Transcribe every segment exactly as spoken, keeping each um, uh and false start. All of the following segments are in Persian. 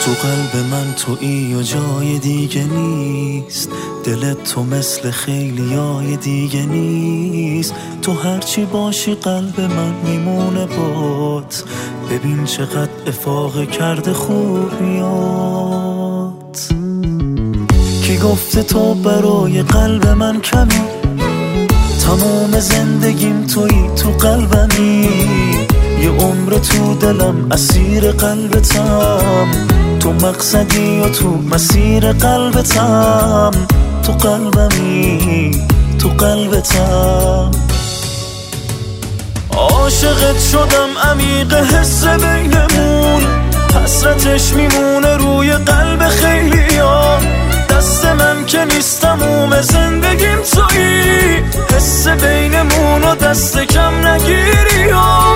تو قلب من تویی و جای دیگه نیست، دلت تو مثل خیلیای دیگه نیست. تو هرچی باشی قلب من میمونه بات، ببین چقدر افاقه کرده خوبیات. کی گفته تو برای قلب من کمی، تمام زندگیم تویی، تو قلبمی. یه عمر تو دلم اسیر قلبتم، تو مقصدی و تو مسیر قلبتم. تو قلبمی، تو قلبتم. عاشقت شدم عمیق حس بینمون، حسرتش میمونه روی قلب خیلیا. دست من که نیست تموم زندگیم تویی، حس بینمون و دست کم نگیری.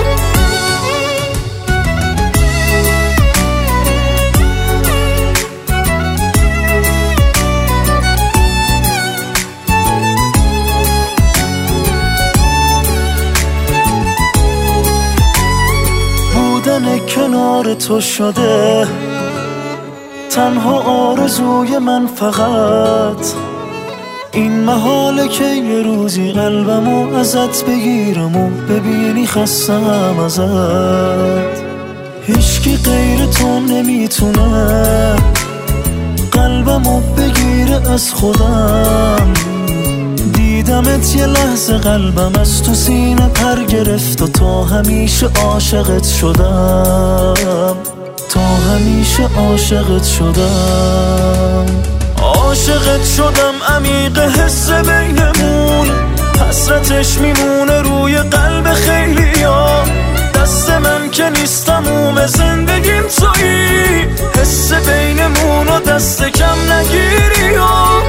بودن کنار تو شده تنها آرزوی من، فقط این محاله که یه روزی قلبمو ازت بگیرم و ببینی خستم ازت. هیچکی غیر تو نمیتونه قلبمو بگیره از خودم. دیدمت یه لحظه قلبم از تو سینه پر گرفت و تا همیشه عاشقت شدم، تا همیشه عاشقت شدم. عاشقت شدم عمیق حس بینمون، حسرتش میمونه روی قلب خیلیا. دست من که نیست تموم زندگیم تویی، حس بینمون و دست کم نگیری.